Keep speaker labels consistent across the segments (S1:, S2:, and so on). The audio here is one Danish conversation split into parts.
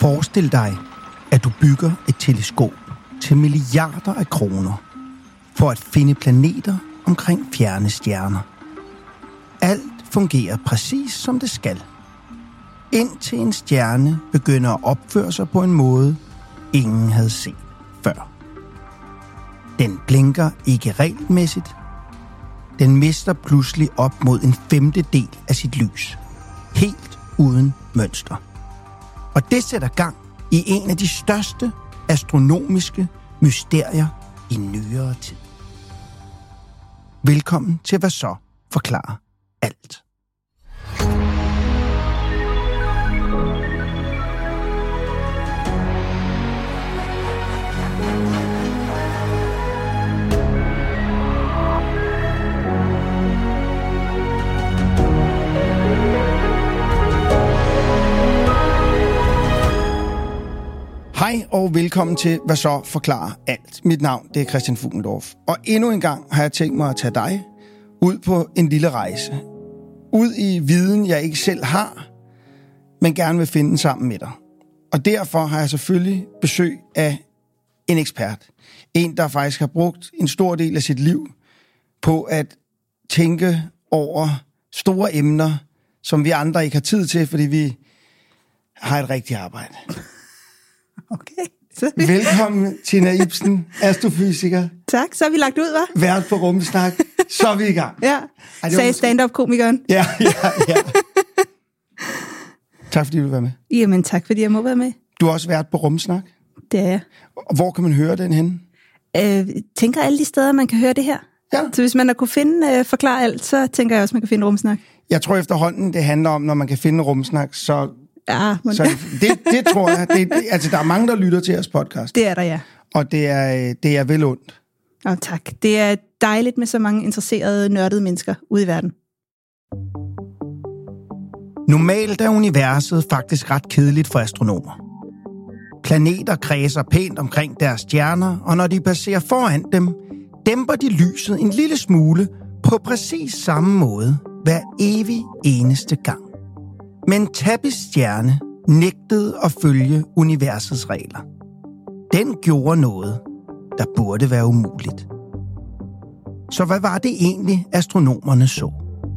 S1: Forestil dig, at du bygger et teleskop til milliarder af kroner for at finde planeter omkring fjerne stjerner. Alt fungerer præcis som det skal. Indtil en stjerne begynder at opføre sig på en måde, ingen havde set før. Den blinker ikke regelmæssigt. Den mister pludselig op mod 1/5 af sit lys. Helt uden mønster. Og det sætter gang i en af de største astronomiske mysterier i nyere tid. Velkommen til Hvad så forklarer alt. Hej og velkommen til Hvad så forklarer alt. Mit navn det er Christian Fuglendorf. Og endnu en gang har jeg tænkt mig at tage dig ud på en lille rejse. Ud i viden, jeg ikke selv har, men gerne vil finde sammen med dig. Og derfor har jeg selvfølgelig besøg af en ekspert. En, der faktisk har brugt en stor del af sit liv på at tænke over store emner, som vi andre ikke har tid til, fordi vi har et rigtigt arbejde.
S2: Okay.
S1: Velkommen, Tina Ibsen, astrofysiker.
S2: Tak, så har vi lagt ud, hva'?
S1: Vært på Rumsnak, så er vi i gang.
S2: Ja, sagde stand-up-komikeren.
S1: Ja. Tak fordi du vil være med.
S2: Jamen tak fordi jeg må være med.
S1: Du har også været på Rumsnak.
S2: Det er jeg.
S1: Hvor kan man høre den henne?
S2: Tænker alle de steder, man kan høre det her.
S1: Ja.
S2: Så hvis man har kunne finde forklare alt, så tænker jeg også, man kan finde Rumsnak.
S1: Jeg tror efterhånden, det handler om, når man kan finde Rumsnak, så...
S2: Ja, men...
S1: Så det tror jeg. Altså, der er mange, der lytter til jeres podcast.
S2: Det er der, ja.
S1: Og det er vel ondt.
S2: Og tak. Det er dejligt med så mange interesserede, nørdede mennesker ude i verden.
S1: Normalt er universet faktisk ret kedeligt for astronomer. Planeter kredser pænt omkring deres stjerner, og når de passerer foran dem, dæmper de lyset en lille smule på præcis samme måde hver evig eneste gang. Men Tabis stjerne nægtede at følge universets regler. Den gjorde noget, der burde være umuligt. Så hvad var det egentlig, astronomerne så?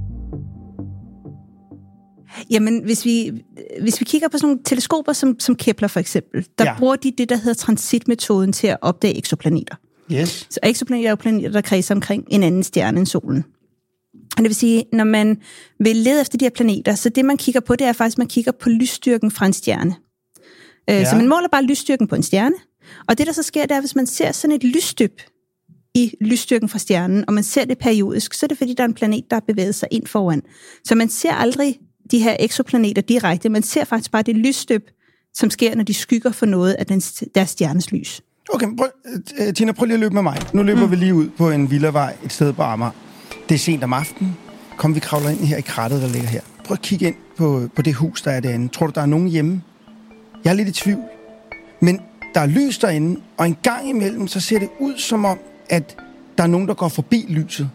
S2: Jamen, hvis vi kigger på sådan nogle teleskoper, som Kepler for eksempel, der bruger de det, der hedder transitmetoden til at opdage eksoplaneter.
S1: Yes.
S2: Så eksoplaneter er jo planeter, der kredser omkring en anden stjerne end solen. Og det vil sige, når man vil lede efter de her planeter, så det man kigger på, det er faktisk, at man kigger på lysstyrken fra en stjerne. Så man måler bare lysstyrken på en stjerne. Og det, der så sker, det er, hvis man ser sådan et lysstøb i lysstyrken fra stjernen, og man ser det periodisk, så er det fordi, der er en planet, der har bevæget sig ind foran. Så man ser aldrig de her eksoplaneter direkte. Man ser faktisk bare det lysstøb, som sker, når de skygger for noget af deres stjernes lys.
S1: Okay, Tina, prøv lige at løbe med mig. Nu løber vi lige ud på en villavej et sted på Amager. Det er sent om aftenen. Kom, vi kravler ind her i krattet, der ligger her. Prøv at kigge ind på det hus, der er derinde. Tror du, der er nogen hjemme? Jeg er lidt i tvivl. Men der er lys derinde, og en gang imellem, så ser det ud som om, at der er nogen, der går forbi lyset.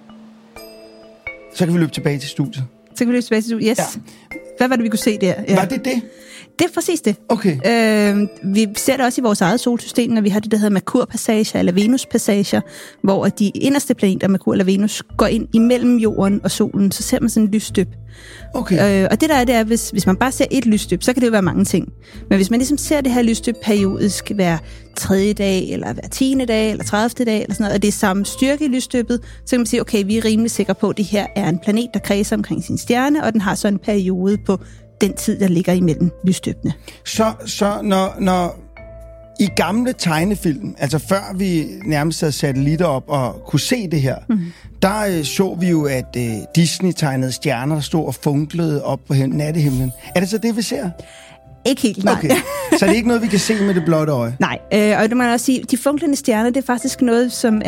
S1: Så kan vi løbe tilbage til studiet.
S2: Yes. Ja. Hvad var det, vi kunne se der? Ja.
S1: Var det det?
S2: Det er præcis det.
S1: Okay.
S2: Vi ser det også i vores eget solsystem, når vi har det, der hedder Merkur-passager eller Venus-passager, hvor de inderste planeter, Merkur eller Venus, går ind imellem jorden og solen, så ser man sådan en lysstøb.
S1: Okay.
S2: Og det der er, det er, hvis man bare ser et lysstøb, så kan det jo være mange ting. Men hvis man ligesom ser det her lysstøb periodisk hver 3. dag, eller hver 10. dag, eller 30. dag, eller sådan noget, og det er samme styrke i lysstøbet, så kan man sige, okay, vi er rimelig sikre på, at det her er en planet, der kredser omkring sin stjerne, og den har så en periode på den tid, der ligger imellem lysstøbene.
S1: Så når i gamle tegnefilm, altså før vi nærmest havde satellitter op og kunne se det her, der så vi jo, at Disney tegnede stjerner, der stod og funklede op på nattehimlen. Er det så det, vi ser?
S2: Ikke helt, nej.
S1: Okay. Så det er ikke noget, vi kan se med det blotte øje?
S2: Nej, og det må man også sige, de funklende stjerner, det er faktisk noget, som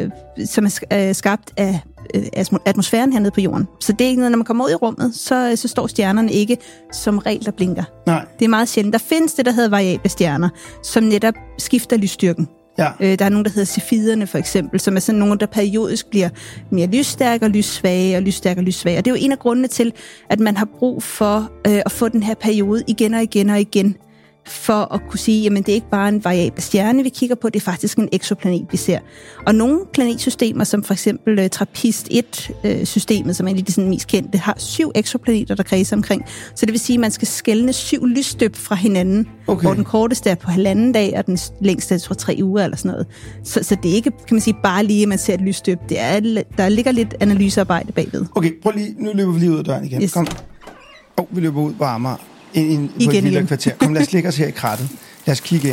S2: er skabt af atmosfæren hernede på jorden. Så det er ikke noget, når man kommer ud i rummet, så står stjernerne ikke som regel, der blinker.
S1: Nej.
S2: Det er meget sjældent. Der findes det, der hedder variable stjerner, som netop skifter lysstyrken.
S1: Ja.
S2: Der er nogen, der hedder cefiderne for eksempel, som er sådan nogle, der periodisk bliver mere lysstærke og lyssvage og lysstærke og lyssvage. Og det er jo en af grundene til, at man har brug for at få den her periode igen og igen og igen for at kunne sige, jamen det er ikke bare en variabel stjerne, vi kigger på, det er faktisk en eksoplanet, vi ser. Og nogle planetsystemer, som for eksempel TRAPPIST-1-systemet, som er en af de sådan mest kendte, har 7 eksoplaneter, der kredser omkring. Så det vil sige, at man skal skelne 7 lysstøb fra hinanden, hvor den korteste er på 1,5 dag, og den længste er 3 uger eller sådan noget. Så det er ikke, kan man sige, bare lige, at man ser et lysstøb. Det er, der ligger lidt analysearbejde bagved.
S1: Okay, prøv lige, nu løber vi lige ud af døren igen. Yes. Kom. Vi løber ud på Amager. På et lille kvarter. Kom, lad os lægge os her i krattet. Lad os kigge ind.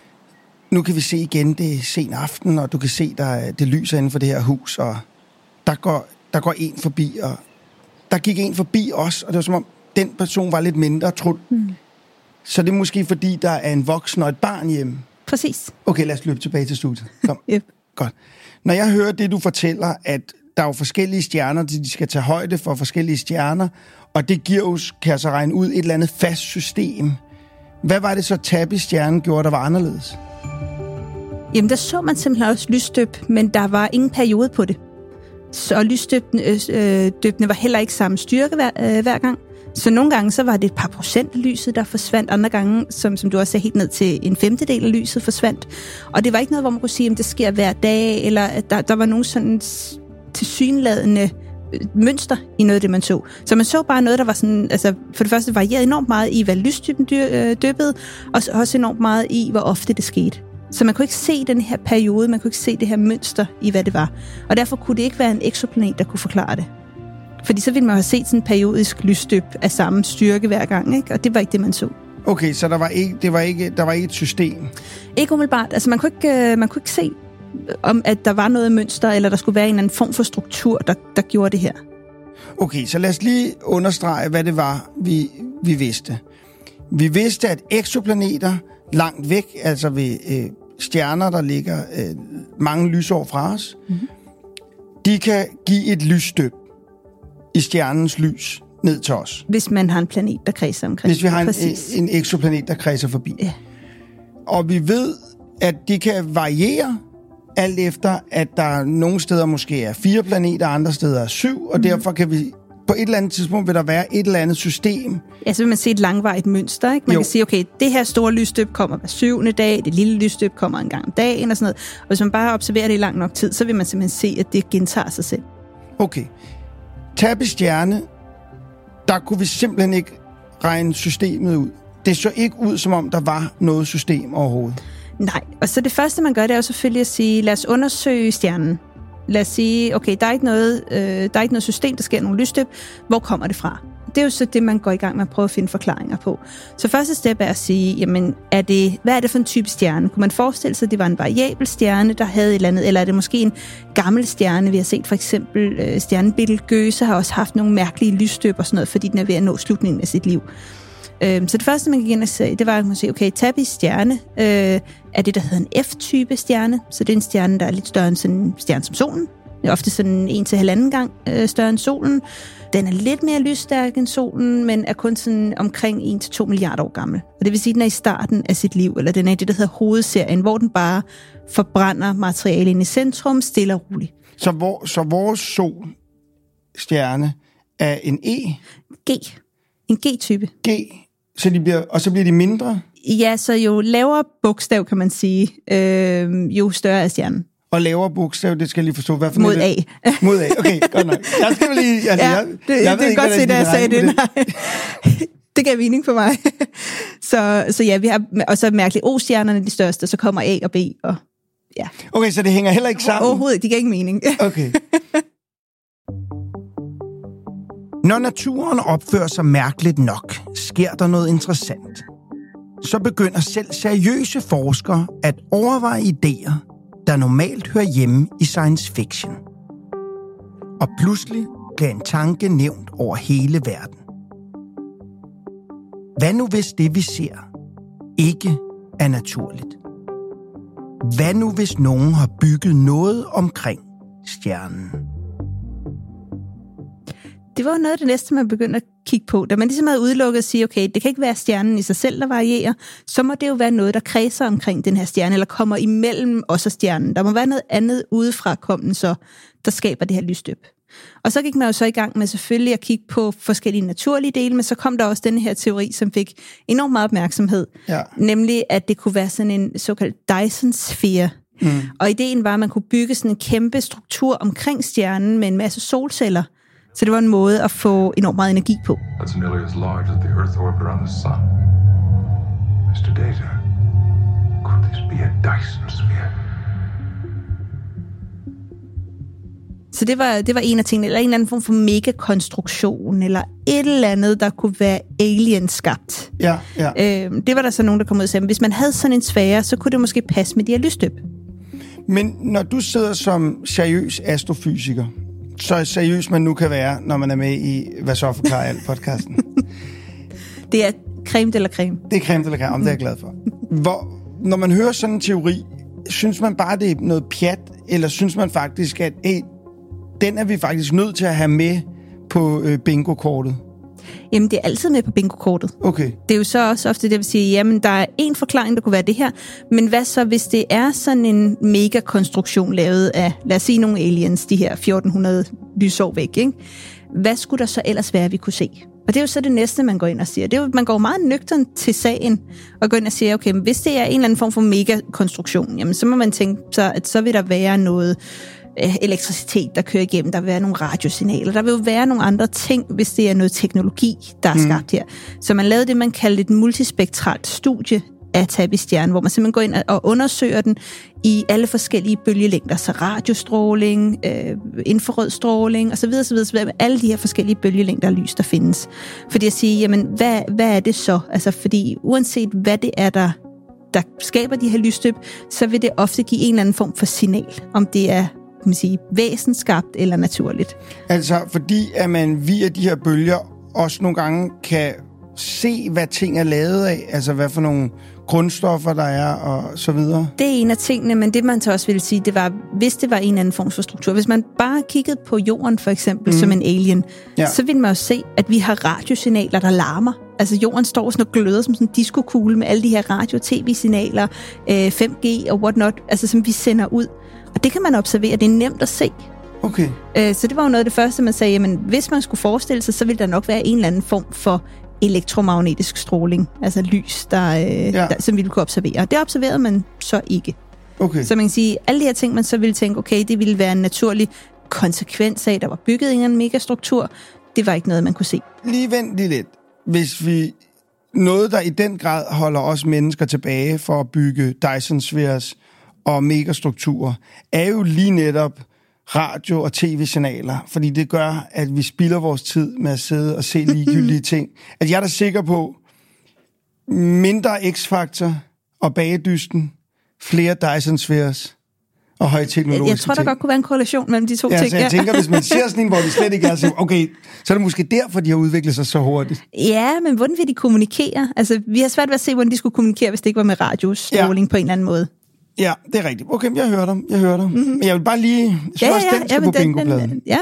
S1: Nu kan vi se igen, det er sen aften, og du kan se, det lyser inden for det her hus, og der går en forbi, og der gik en forbi os, og det var som om, den person var lidt mindre trudt. Så det er måske, fordi der er en voksen og et barn hjemme.
S2: Præcis.
S1: Okay, lad os løbe tilbage til studiet. Kom.
S2: Yep.
S1: Godt. Når jeg hører det, du fortæller, at der er jo forskellige stjerner, de skal tage højde for forskellige stjerner, og det giver jo, kan jeg så regne ud, et eller andet fast system. Hvad var det så, TRAPPIST-stjernen gjorde, der var anderledes?
S2: Jamen, der så man simpelthen også lysstøb, men der var ingen periode på det. Så lysstøbene var heller ikke samme styrke hver gang. Så nogle gange så var det et par procent af lyset, der forsvandt. Andre gange, som du også sagde, helt ned til 1/5 af lyset forsvandt. Og det var ikke noget, hvor man kunne sige, at det sker hver dag, eller at der var nogen sådan tilsyneladende mønster i noget af det, man så. Så man så bare noget, der var sådan, altså for det første varieret enormt meget i, hvad lystypen dyppede, og også enormt meget i, hvor ofte det skete. Så man kunne ikke se den her periode, man kunne ikke se det her mønster i, hvad det var. Og derfor kunne det ikke være en eksoplanet, der kunne forklare det. Fordi så ville man have set sådan en periodisk lysstøb af samme styrke hver gang, ikke? Og det var ikke det, man så.
S1: Okay, så der var ikke et system?
S2: Ikke umiddelbart. Altså man kunne ikke se, om at der var noget mønster, eller der skulle være en eller anden form for struktur, der gjorde det her.
S1: Okay, så lad os lige understrege, hvad det var, vi vidste. Vi vidste, at eksoplaneter langt væk, altså ved stjerner, der ligger mange lysår fra os, de kan give et lysstøb i stjernens lys ned til os.
S2: Hvis man har en planet, der kredser omkring.
S1: Hvis vi har en eksoplanet, der kredser forbi.
S2: Ja.
S1: Og vi ved, at de kan variere alt efter, at der nogle steder måske er 4 planeter, andre steder er 7, og derfor kan vi på et eller andet tidspunkt vil der være et eller andet system.
S2: Ja, så vil man se et langvarigt mønster, ikke? Man kan sige, okay, det her store lysstøb kommer hver 7. dag, det lille lysstøb kommer en gang om dagen og sådan noget. Og hvis man bare observerer det i lang nok tid, så vil man simpelthen se, at det gentager sig selv.
S1: Okay. TRAPPIST-stjerne, der kunne vi simpelthen ikke regne systemet ud. Det så ikke ud, som om der var noget system overhovedet. Nej,
S2: og så det første, man gør, det er jo selvfølgelig at sige, lad os undersøge stjernen. Lad os sige, okay, der er ikke noget system, der sker nogle lysstøb. Hvor kommer det fra? Det er jo så det, man går i gang med at prøve at finde forklaringer på. Så første step er at sige, jamen, hvad er det for en type stjerne? Kunne man forestille sig, at det var en variabel stjerne, der havde et eller andet, eller er det måske en gammel stjerne? Vi har set for eksempel stjernen Betelgeuse har også haft nogle mærkelige lysstøb og sådan noget, fordi den er ved at nå slutningen af sit liv. Så det første, man gik ind og sige, det var, at man sige, okay, TRAPPIST stjerne er det, der hedder en F-type stjerne. Så det er en stjerne, der er lidt større end sådan en stjerne som solen. Det er ofte sådan 1-1,5 gang større end solen. Den er lidt mere lysstærk end solen, men er kun sådan omkring 1-2 milliarder år gammel. Og det vil sige, at den er i starten af sit liv, eller den er i det, der hedder hovedserien, hvor den bare forbrænder materiale ind i centrum, stille og roligt.
S1: Så vores solstjerne er en E?
S2: G. En G-type.
S1: G. Så bliver de mindre?
S2: Ja, så jo lavere bogstav, kan man sige, jo større er stjernen.
S1: Og lavere bogstav, det skal jeg lige forstå. Hvad for
S2: mod A.
S1: Mod A, okay, godt nok. Jeg skal lige... Altså,
S2: ja, det er godt se, da jeg sagde det. Nej. Det gav mening for mig. Så ja, vi har også mærkeligt O-stjernerne de største, så kommer A og B. Og, ja.
S1: Okay, så det hænger heller ikke sammen?
S2: Overhovedet, det giver ikke mening.
S1: Okay. Når naturen opfører sig mærkeligt nok, sker der noget interessant. Så begynder selv seriøse forskere at overveje idéer, der normalt hører hjemme i science fiction. Og pludselig bliver en tanke nævnt over hele verden. Hvad nu hvis det, vi ser, ikke er naturligt? Hvad nu hvis nogen har bygget noget omkring stjernen?
S2: Det var noget af det næste, man begyndte at kigge på. Da man ligesom havde udelukket at sige, okay, det kan ikke være stjernen i sig selv, der varierer, så må det jo være noget, der kredser omkring den her stjerne, eller kommer imellem os og stjernen. Der må være noget andet udefra kommende, så der skaber det her lysstøb. Og så gik man jo så i gang med selvfølgelig at kigge på forskellige naturlige dele, men så kom der også den her teori, som fik enormt meget opmærksomhed, nemlig at det kunne være sådan en såkaldt Dyson-sfære. Og ideen var, at man kunne bygge sådan en kæmpe struktur omkring stjernen med en masse solceller, så det var en måde at få enormt meget energi på.
S3: That's nearly as large as the Earth orbit around the sun. Mr. Data, could this be a Dyson sphere?
S2: Så det var en af tingene, eller en eller anden form for megakonstruktion, eller et eller andet, der kunne være alien-skabt.
S1: Ja.
S2: Det var der så nogen, der kom ud og sagde, hvis man havde sådan en sfære, så kunne det måske passe med de her lysstøb.
S1: Men når du sidder som seriøs astrofysiker, så seriøs man nu kan være, når man er med i Hvad så forklarer alt podcasten.
S2: Det er creme eller creme.
S1: Det er creme eller creme, det er jeg glad for. Når man hører sådan en teori, synes man bare, det er noget pjat, eller synes man faktisk, at den er vi faktisk nødt til at have med på bingo-kortet?
S2: Jamen, det er altid med på bingo-kortet.
S1: Okay.
S2: Det er jo så også ofte det, vil sige, jamen, der er en forklaring, der kunne være det her, men hvad så, hvis det er sådan en megakonstruktion lavet af, lad os sige, nogle aliens, de her 1400 lysår væk, ikke? Hvad skulle der så ellers være, vi kunne se? Og det er jo så det næste, man går ind og siger. Det er jo, man går meget nøgternt til sagen og går ind og siger, okay, hvis det er en eller anden form for megakonstruktion, jamen, så må man tænke så, at så vil der være noget elektricitet, der kører igennem. Der vil være nogle radiosignaler. Der vil jo være nogle andre ting, hvis det er noget teknologi, der er skabt her. Så man lavede det, man kaldte et multispektralt studie af TAPPI-stjernen, hvor man simpelthen går ind og undersøger den i alle forskellige bølgelængder. Så radiostråling, infrarød stråling osv. Alle de her forskellige bølgelængder af lys, der findes. Fordi at sige, jamen, hvad er det så? Altså, fordi uanset hvad det er, der skaber de her lysstøb, så vil det ofte give en eller anden form for signal, om det er, kan man sige, væsenskabt eller naturligt. Altså, fordi at man via de her bølger også nogle gange kan se, hvad ting er lavet af, altså hvad for nogle grundstoffer der er, og så videre. Det er en af tingene, men det man så også ville sige, det var, hvis det var en anden form for struktur. Hvis man bare kiggede på jorden, for eksempel, som en alien, så ville man jo se, at vi har radiosignaler, der larmer. Altså jorden står sådan og gløder som sådan en diskokugle med alle de her radio-tv-signaler, 5G og whatnot, altså som vi sender ud. Og det kan man observere, det er nemt at se. Okay. Så det var jo noget af det første, man sagde, jamen hvis man skulle forestille sig, så ville der nok være en eller anden form for elektromagnetisk stråling, altså lys, som vi kunne observere. Det observerede man så ikke. Okay. Så man kan sige, alle de her ting, man så ville tænke, okay, det ville være en naturlig konsekvens af, der var bygget en megastruktur. Det var ikke noget, man kunne se. Lige vent lige lidt. Hvis vi noget, der i den grad holder os mennesker tilbage for at bygge Dyson-sfæres og megastrukturer, er jo lige netop radio- og tv-signaler, fordi det gør, at vi spilder vores tid med at sidde og se ligegyldige ting. At jeg er da sikker på, mindre X-faktor og bagedysten, flere Dyson-sfæres og højteknologiske ting. Jeg tror, der godt kunne være en korrelation mellem de to ting. Så jeg tænker, hvis man ser sådan en, hvor de slet ikke er, så okay, så er det måske derfor, de har udviklet sig så hurtigt. Ja, men hvordan vil de kommunikere? Altså, vi har svært ved at se, hvordan de skulle kommunikere, hvis det ikke var med radiostråling på en eller anden måde. Ja, det er rigtigt. Okay, jeg hører dig. Mm-hmm. Men jeg vil bare lige... den på bingopladen. Ja.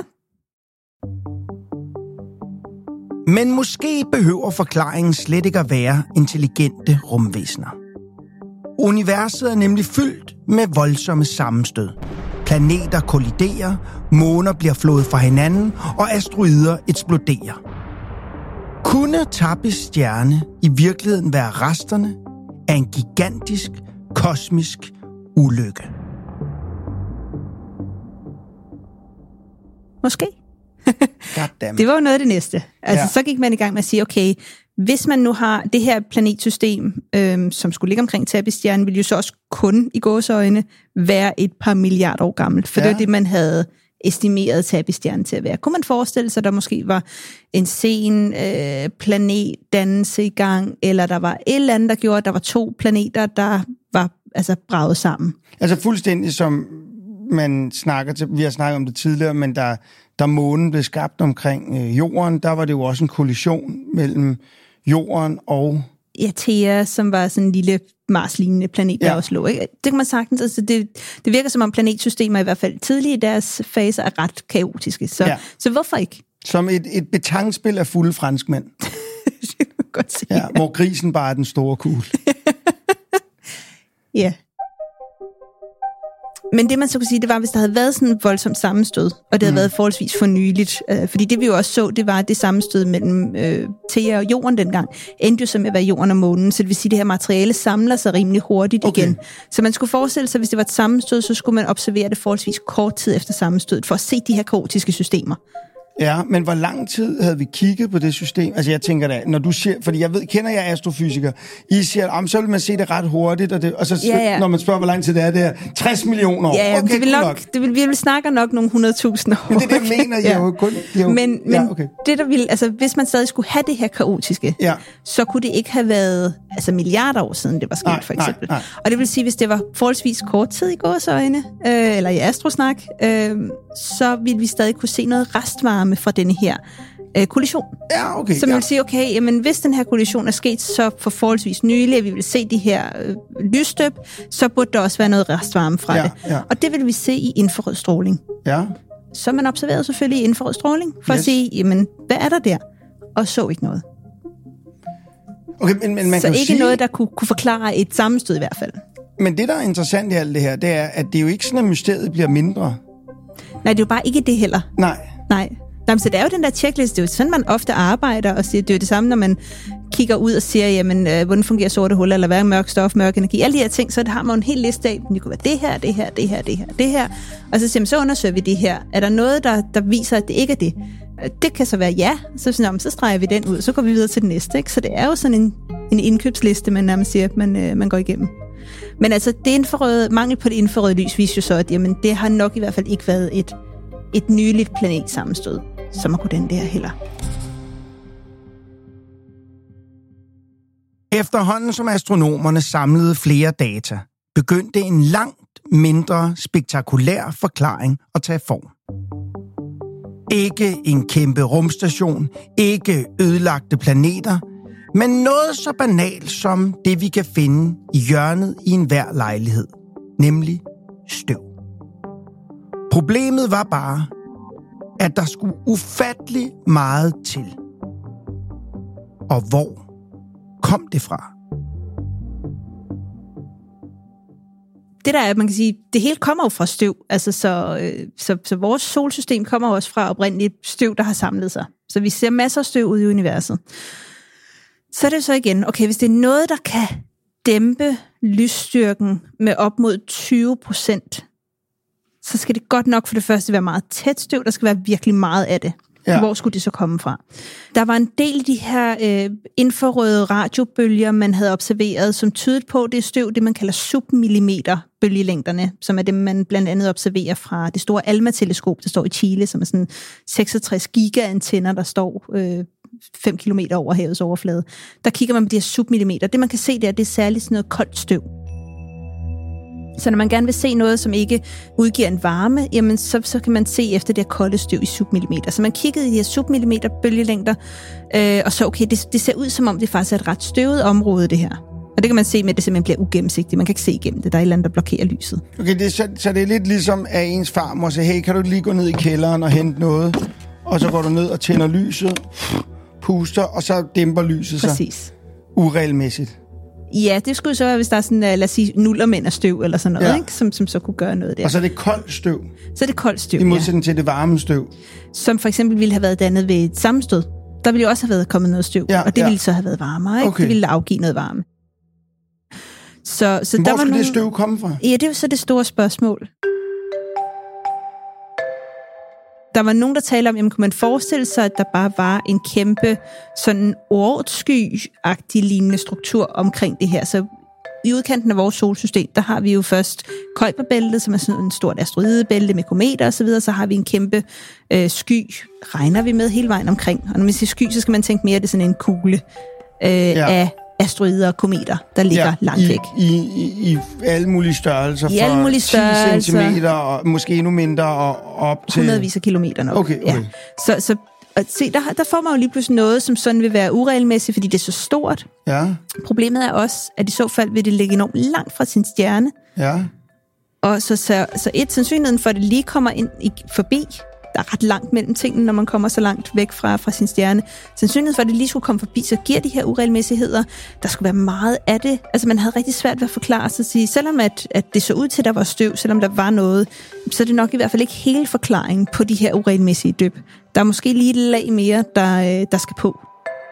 S2: Men måske behøver forklaringen slet ikke at være intelligente rumvæsener. Universet er nemlig fyldt med voldsomme sammenstød. Planeter kolliderer, måner bliver flået fra hinanden, og asteroider eksploderer. Kunne TAPPI's stjerne i virkeligheden være resterne af en gigantisk, kosmisk ulykke? Måske. Det var jo noget af det næste. Altså, så gik man i gang med at sige, okay, hvis man nu har det her planetsystem, som skulle ligge omkring TAPPI-stjernen, ville jo så også kun i gåseøjne være et par milliarder år gammelt. For det var det, man havde estimeret TAPPI-stjernen til at være. Kunne man forestille sig, at der måske var en sen planetdannelse i gang, eller der var et eller andet, der gjorde, at der var to planeter, der var braget sammen? Altså fuldstændig som man vi har snakket om det tidligere, men da månen blev skabt omkring jorden, der var det jo også en kollision mellem jorden og... Ja, Theia, som var sådan en lille Mars-lignende planet, der også lå. Ikke? Det kan man sagtens... Altså det virker som om planetsystemer, i hvert fald tidlige i deres faser, er ret kaotiske. Så hvorfor ikke? Som et betonspil af fulde franskmænd. Det kan man godt sige. Ja, hvor grisen bare er den store kugle. Ja. Men det, man så kunne sige, det var, hvis der havde været sådan en voldsomt sammenstød, og det havde været forholdsvis for nyligt. Fordi det, vi jo også så, det var det sammenstød mellem Theia og jorden dengang. Endte jo som at være jorden og månen, så det vil sige, at det her materiale samler sig rimelig hurtigt igen. Så man skulle forestille sig, hvis det var et sammenstød, så skulle man observere det forholdsvis kort tid efter sammenstødet, for at se de her kaotiske systemer.
S1: Ja, men hvor lang tid havde vi kigget på det system? Altså jeg tænker da, når du siger, fordi kender jeg astrofysiker, I siger, så vil man se det ret hurtigt, og så når man spørger, hvor lang tid det er 60 millioner år.
S2: Ja,
S1: okay,
S2: vi vil snakke nok nogle 100.000 år.
S1: Men det mener jeg jo kun.
S2: Men det der ville, altså hvis man stadig skulle have det her kaotiske, så kunne det ikke have været milliarder år siden det var sket, for eksempel. Nej. Og det vil sige, hvis det var forholdsvis kort tid i gåseøjne, eller i astrosnak, så ville vi stadig kunne se noget restvarme fra denne her kollision.
S1: Ja, okay.
S2: Så man vil sige, okay, jamen, hvis den her kollision er sket så for forholdsvis nylig, at vi vil se de her lysstøb, så burde der også være noget restvarme fra det. Ja. Og det vil vi se i infrarød stråling.
S1: Ja.
S2: Så man observerede selvfølgelig infrarød stråling, for at sige, jamen, hvad er der der? Og så ikke noget.
S1: Okay, men man
S2: så
S1: kan
S2: ikke
S1: sige...
S2: noget, der kunne forklare et sammenstød i hvert fald.
S1: Men det, der er interessant i alt det her, det er, at det er jo ikke sådan, at mysteriet bliver mindre.
S2: Nej, det er jo bare ikke det heller.
S1: Nej.
S2: Så det er jo den der checkliste, det er jo sådan, man ofte arbejder, og siger, det er jo det samme, når man kigger ud og siger, jamen, hvordan fungerer sorte huller, eller hvad er mørk stof, mørk energi, alle de her ting, så har man en hel liste af, det kunne være det her, og så siger man, så undersøger vi det her. Er der noget, der viser, at det ikke er det? Det kan så være ja, så streger vi den ud, så går vi videre til den næste, ikke? Så det er jo sådan en indkøbsliste, man nærmest siger, man går igennem. Men altså, mangel på det infrarøde lys viser jo så, at jamen, det har nok i hvert fald ikke været et nyligt planetsammenstød, som har kunnet den der heller.
S1: Efterhånden som astronomerne samlede flere data, begyndte en langt mindre spektakulær forklaring at tage form. Ikke en kæmpe rumstation, ikke ødelagte planeter, men noget så banalt som det, vi kan finde i hjørnet i enhver lejlighed, nemlig støv. Problemet var bare, at der skulle ufattelig meget til. Og hvor kom det fra?
S2: Det der er, man kan sige, det hele kommer jo fra støv. Altså, så vores solsystem kommer også fra oprindeligt støv, der har samlet sig. Så vi ser masser af støv ud i universet. Så er det så igen, okay, hvis det er noget, der kan dæmpe lysstyrken med op mod 20%, så skal det godt nok for det første være meget tæt støv, der skal være virkelig meget af det. Ja. Hvor skulle det så komme fra? Der var en del af de her infrarøde radiobølger, man havde observeret, som tydede på det støv, det man kalder submillimeter bølgelængderne, som er det, man blandt andet observerer fra det store ALMA-teleskop, der står i Chile, som er sådan 66 gigaantenner, der står 5 kilometer over havets overflade. Der kigger man på de her submillimeter. Det man kan se der, det er særligt sådan noget koldt støv. Så når man gerne vil se noget, som ikke udgiver en varme, jamen så kan man se efter det her kolde støv i submillimeter. Så man kiggede i de her submillimeter bølgelængder, og så okay, det ser ud som om det faktisk er et ret støvet område, det her. Og det kan man se med, at det simpelthen bliver ugennemsigtigt. Man kan ikke se igennem det. Der er et eller andet, der blokerer lyset. Okay,
S1: så det er lidt ligesom, at ens farmor siger, hey, kan du lige gå ned i kælderen og hente noget? Og så går du ned og tænder lyset, puster, og så dæmper lyset sig.
S2: Præcis.
S1: Uregelmæssigt.
S2: Ja, det skulle så være, hvis der er sådan, lad os sige, nullermænd af støv eller sådan noget, ikke? Som så kunne gøre noget der.
S1: Og så er det koldt støv?
S2: Så er det koldt støv,
S1: i modsætning til det varme støv? Som
S2: for eksempel ville have været dannet ved et sammenstød. Der ville jo også have været kommet noget støv, og det ville så have været varmere, ikke? Okay. Det ville afgive noget varme. Så
S1: hvor skulle det støv komme fra?
S2: Ja, det er jo så det store spørgsmål. Der var nogen, der talte om, jamen kunne man forestille sig, at der bare var en kæmpe sådan ordsky-agtig lignende struktur omkring det her. Så i udkanten af vores solsystem, der har vi jo først Kuiperbæltet, som er sådan en stort asteroidebælte med kometer og så videre. Så har vi en kæmpe sky, regner vi med hele vejen omkring. Og når man siger sky, så skal man tænke mere, at det er sådan en kugle af asteroider og kometer, der ligger langt væk.
S1: I alle mulige størrelser. I alle mulige størrelser. 10 centimeter, og måske endnu mindre, og op til...
S2: hundredvis af kilometer nok.
S1: Okay.
S2: Ja. Så se, der får man jo lige pludselig noget, som sådan vil være uregelmæssigt, fordi det er så stort.
S1: Ja.
S2: Problemet er også, at i så fald vil det ligge enormt langt fra sin stjerne.
S1: Ja.
S2: Og så sandsynligheden for, at det lige kommer ind forbi, der er ret langt mellem tingene, når man kommer så langt væk fra sin stjerne. Sandsynligheden for, at det lige skulle komme forbi, så giver de her uregelmæssigheder. Der skulle være meget af det. Altså man havde rigtig svært ved at forklare sig at sige, selvom at det så ud til, at der var støv, selvom der var noget, så er det nok i hvert fald ikke hele forklaringen på de her uregelmæssige dyb. Der er måske lige et lag mere, der skal på.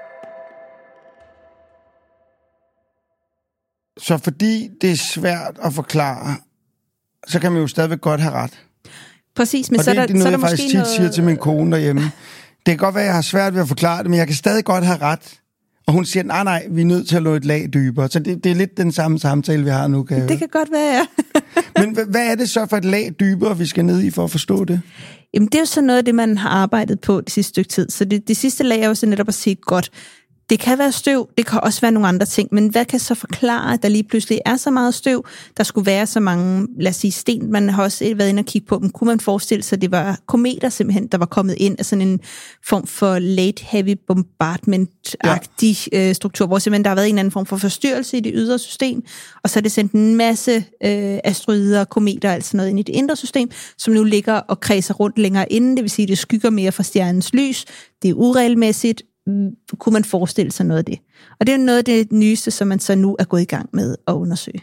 S1: Så fordi det er svært at forklare, så kan man jo stadigvæk godt have ret.
S2: Præcis, men
S1: og
S2: så
S1: det er noget,
S2: jeg
S1: faktisk tit siger til min kone derhjemme. Det kan godt være, at jeg har svært ved at forklare det, men jeg kan stadig godt have ret. Og hun siger, nej, vi er nødt til at nå et lag dybere. Så det er lidt den samme samtale, vi har nu.
S2: Det kan godt være, ja.
S1: Men hvad er det så for et lag dybere, vi skal ned i for at forstå det?
S2: Jamen, det er jo så noget af det, man har arbejdet på det sidste stykke tid. Så det sidste lag er jo så netop at sige, godt, det kan være støv, det kan også være nogle andre ting, men hvad kan så forklare, at der lige pludselig er så meget støv, der skulle være så mange, lad os sige, sten, man har også været inde og kigge på dem. Kunne man forestille sig, at det var kometer simpelthen, der var kommet ind af sådan en form for late heavy bombardment-agtig struktur, hvor simpelthen der har været en anden form for forstyrrelse i det ydre system, og så er det sendt en masse asteroider, kometer, altså noget ind i det indre system, som nu ligger og kredser rundt længere inden, det vil sige, at det skygger mere fra stjernens lys, det er uregelmæssigt. Kunne man forestille sig noget af det? Og det er noget af det nyeste, som man så nu er gået i gang med at undersøge.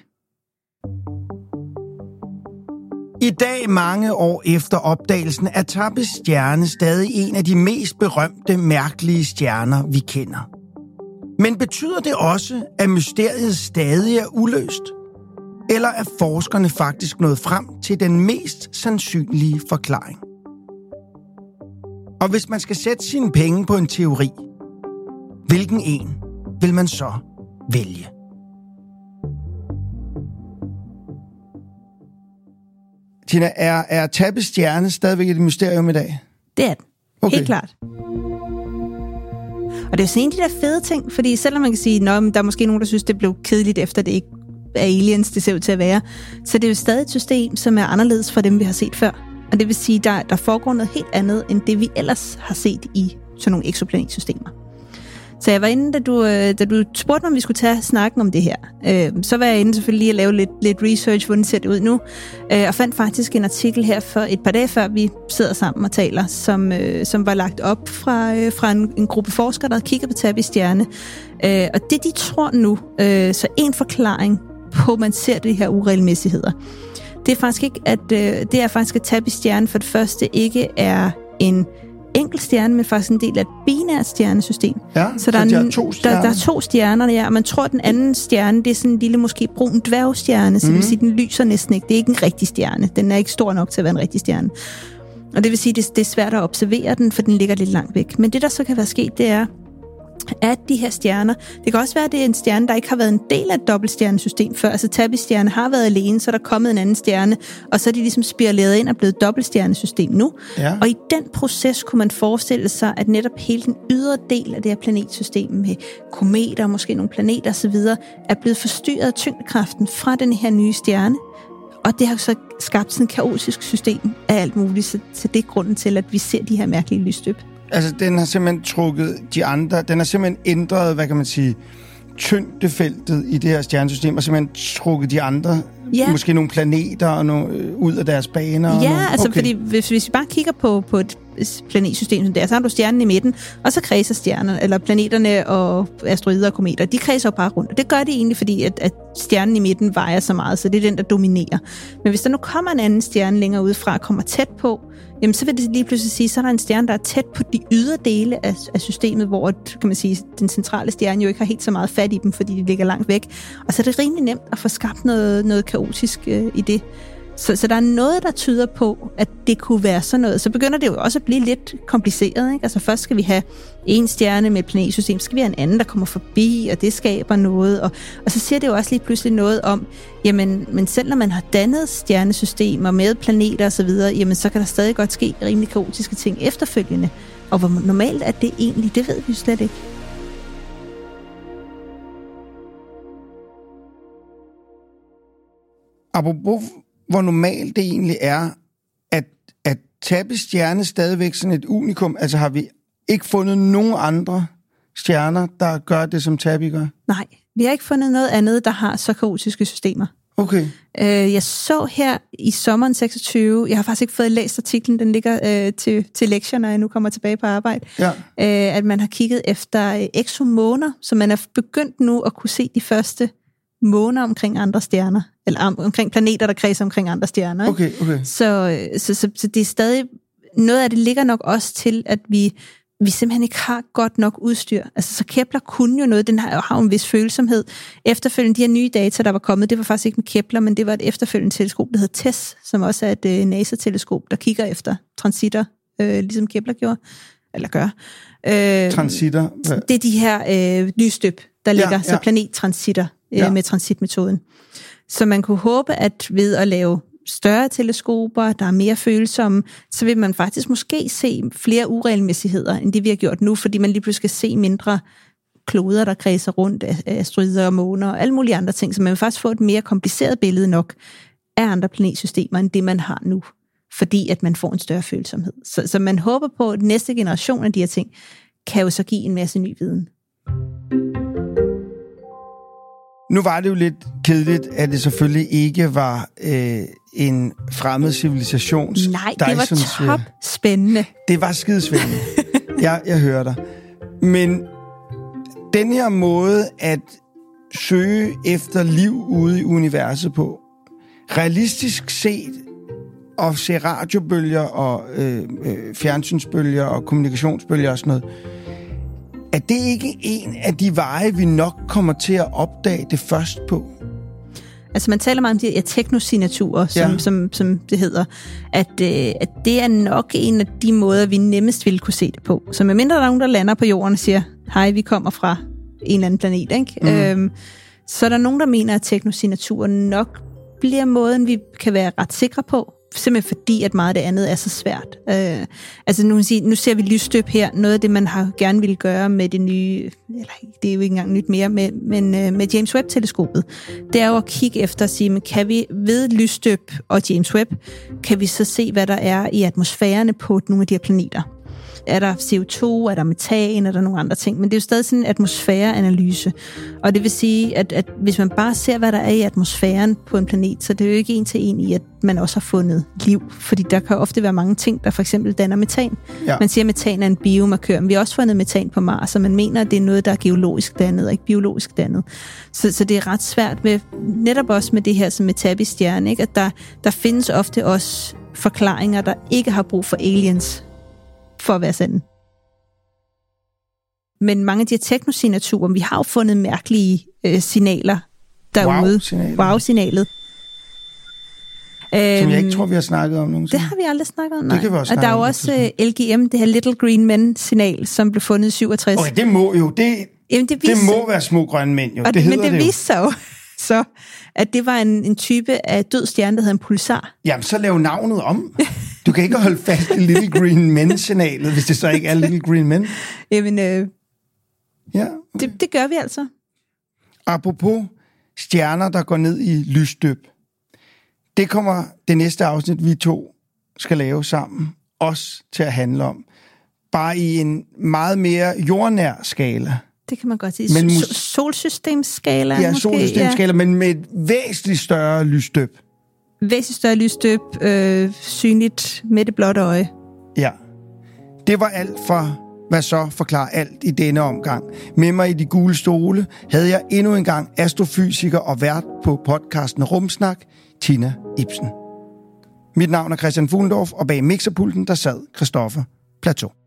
S1: I dag, mange år efter opdagelsen, er TAPPES stjerne stadig en af de mest berømte, mærkelige stjerner, vi kender. Men betyder det også, at mysteriet stadig er uløst? Eller er forskerne faktisk nået frem til den mest sandsynlige forklaring? Og hvis man skal sætte sine penge på en teori, hvilken en vil man så vælge? Tina, er TAPPES stjerne stadigvæk et mysterium i dag?
S2: Det er den. Okay. Helt klart. Og det er jo sådan en af de der fede ting, fordi selvom man kan sige, at der er måske nogen, der synes, det blev kedeligt, efter det ikke er aliens, det ser ud til at være, så det er jo stadig et system, som er anderledes fra dem, vi har set før. Og det vil sige, at der foregår noget helt andet, end det vi ellers har set i sådan nogle exoplanetsystemer. Så jeg var inde, da du spurgte mig, om vi skulle tage snakken om det her. Så var jeg inde selvfølgelig lige at lave lidt research, hvordan ser det ud nu. Og fandt faktisk en artikel her for et par dage før, vi sidder sammen og taler, som var lagt op fra en gruppe forskere, der kigger på TAPPES stjerne. Og det, de tror nu, så en forklaring på, at man ser de her uregelmæssigheder, det er faktisk at TAPPES stjerne for det første ikke er en enkelt stjerne, men faktisk en del af et binært stjernesystem.
S1: Ja, så der er to stjerner.
S2: Der er to stjerner, ja, og man tror, at den anden stjerne, det er sådan en lille, måske brun dværgstjerne, så det vil sige, den lyser næsten ikke. Det er ikke en rigtig stjerne. Den er ikke stor nok til at være en rigtig stjerne. Og det vil sige, det er svært at observere den, for den ligger lidt langt væk. Men det, der så kan være sket, det er, at de her stjerner, det kan også være, at det er en stjerne, der ikke har været en del af et dobbeltstjernesystem før. Altså TAPPES stjerne har været alene, så er der kommet en anden stjerne, og så er de ligesom spiraleret ind og blevet et dobbeltstjernesystem nu. Ja. Og i den proces kunne man forestille sig, at netop hele den ydre del af det her planetsystem med kometer, måske nogle planeter osv., er blevet forstyrret af tyngdekraften fra den her nye stjerne. Og det har så skabt sådan et kaotisk system af alt muligt, så det er grunden til, at vi ser de her mærkelige lysstøb.
S1: Altså, den har simpelthen trukket de andre, den har simpelthen ændret, hvad kan man sige, tyngdefeltet i det her stjernesystem, og simpelthen trukket de andre, måske nogle planeter og ud af deres baner.
S2: Ja, altså fordi hvis vi bare kigger på et planetsystem som det er, så har du stjernen i midten, og så kredser stjernerne, eller planeterne og asteroider og kometer, de kredser jo bare rundt. Og det gør det egentlig, fordi at stjernen i midten vejer så meget, så det er den, der dominerer. Men hvis der nu kommer en anden stjerne længere udefra og kommer tæt på, jamen så vil det lige pludselig sige, så er der en stjerne, der er tæt på de ydre dele af systemet, hvor, kan man sige, den centrale stjerne jo ikke har helt så meget fat i dem, fordi de ligger langt væk. Og så er det rimelig nemt at få skabt noget kaotisk i det. Så der er noget, der tyder på, at det kunne være sådan noget. Så begynder det jo også at blive lidt kompliceret, ikke? Altså først skal vi have en stjerne med et planetsystem, så skal vi have en anden, der kommer forbi, og det skaber noget. Og så siger det jo også lige pludselig noget om, jamen, men selv når man har dannet stjernesystemer med planeter osv., jamen så kan der stadig godt ske rimelig kaotiske ting efterfølgende. Og hvor normalt er det egentlig, det ved vi slet ikke.
S1: Apropos hvor normalt det egentlig er, at TAPPES stjerne stadigvæk sådan et unikum. Altså har vi ikke fundet nogen andre stjerner, der gør det, som TAPPES gør?
S2: Nej, vi har ikke fundet noget andet, der har så kaotiske systemer.
S1: Okay.
S2: Jeg så her i sommeren 26, jeg har faktisk ikke fået læst artiklen, den ligger til lektier, når jeg nu kommer tilbage på arbejde, at man har kigget efter exomåner, så man er begyndt nu at kunne se de første måner omkring andre stjerner, eller omkring planeter, der kredser omkring andre stjerner.
S1: Okay.
S2: Så det er stadig, noget af det ligger nok også til, at vi simpelthen ikke har godt nok udstyr. Altså, så Kepler kunne jo noget, den har en vis følsomhed. Efterfølgende, de her nye data, der var kommet, det var faktisk ikke med Kepler, men det var et efterfølgende teleskop, der hedder TESS, som også er et NASA-teleskop, der kigger efter transitter, ligesom Kepler gjorde, eller gør.
S1: Transitter?
S2: Det er de her lysstøb, der ligger, så planettransitter med transitmetoden. Så man kunne håbe, at ved at lave større teleskoper, der er mere følsomme, så vil man faktisk måske se flere uregelmæssigheder, end det vi har gjort nu, fordi man lige pludselig skal se mindre kloder, der kredser rundt af asteroider og måner og alle mulige andre ting, så man vil faktisk få et mere kompliceret billede nok af andre planetsystemer, end det man har nu, fordi at man får en større følsomhed. Så man håber på, at næste generation af de her ting kan jo så give en masse ny viden.
S1: Nu var det jo lidt kedeligt, at det selvfølgelig ikke var en fremmed civilisations...
S2: Nej, det var topspændende.
S1: Det var skidespændende. Jeg hører dig. Men den her måde at søge efter liv ude i universet på, realistisk set, at se radiobølger og fjernsynsbølger og kommunikationsbølger og sådan noget, er det ikke en af de veje, vi nok kommer til at opdage det først på?
S2: Altså man taler meget om de her teknosignaturer, som det hedder, at det er nok en af de måder, vi nemmest ville kunne se det på. Så medmindre der er nogen, der lander på jorden og siger, hej, vi kommer fra en eller anden planet, ikke? Så er der nogen, der mener, at teknosignaturen nok bliver måden, vi kan være ret sikre på, simpelthen fordi, at meget af det andet er så svært. Altså nu ser vi lysstøb her, noget af det, man har gerne ville gøre med det nye, eller det er jo ikke engang nyt mere, men med James Webb-teleskopet, det er jo at kigge efter og sige, kan vi ved lysstøb og James Webb, kan vi så se, hvad der er i atmosfærerne på nogle af de her planeter. Er der CO2, er der metan, er der nogle andre ting, men det er jo stadig sådan en atmosfæreanalyse. Og det vil sige, at hvis man bare ser, hvad der er i atmosfæren på en planet, så det er jo ikke en til en i, at man også har fundet liv. Fordi der kan ofte være mange ting, der for eksempel danner metan. Ja. Man siger, at metan er en biomarkør, men vi har også fundet metan på Mars, og man mener, at det er noget, der er geologisk dannet, og ikke biologisk dannet. Så det er ret svært med, netop også med det her som med Tabby-stjerne, ikke? At der findes ofte også forklaringer, der ikke har brug for aliens, for at være sande. Men mange af de her teknosignaturer, vi har jo fundet mærkelige signaler derude. Wow-signalet.
S1: Som jeg ikke tror, vi har snakket om nogensinde.
S2: Det har vi aldrig snakket om, nej.
S1: Det kan vi også
S2: og der er jo også LGM, det her Little Green Men-signal, som blev fundet i 67.
S1: Okay, det må jo, det må være små grønne mænd, jo.
S2: Men det viste sig jo så, at det var en type af død stjerne, der hedder en pulsar.
S1: Jamen, så lav navnet om. Du kan ikke holde fast i Little Green Men-signalet, hvis det så ikke er Little Green Men.
S2: Jamen,
S1: ja, okay.
S2: det gør vi altså.
S1: Apropos stjerner, der går ned i lysstøb. Det kommer det næste afsnit, vi to skal lave sammen, også til at handle om. Bare i en meget mere jordnær skala.
S2: Det kan man godt sige. Solsystemskala.
S1: Ja, solsystemskala, men med et væsentligt større lysstøb.
S2: Væsentligt større lysstøb, synligt med det blotte øje.
S1: Ja. Det var alt for, hvad så forklarer alt i denne omgang. Med mig i de gule stole havde jeg endnu en gang astrofysiker og vært på podcasten Rumsnak, Tina Ibsen. Mit navn er Christian Fuglendorf, og bag mixerpulten der sad Christoffer Plateau.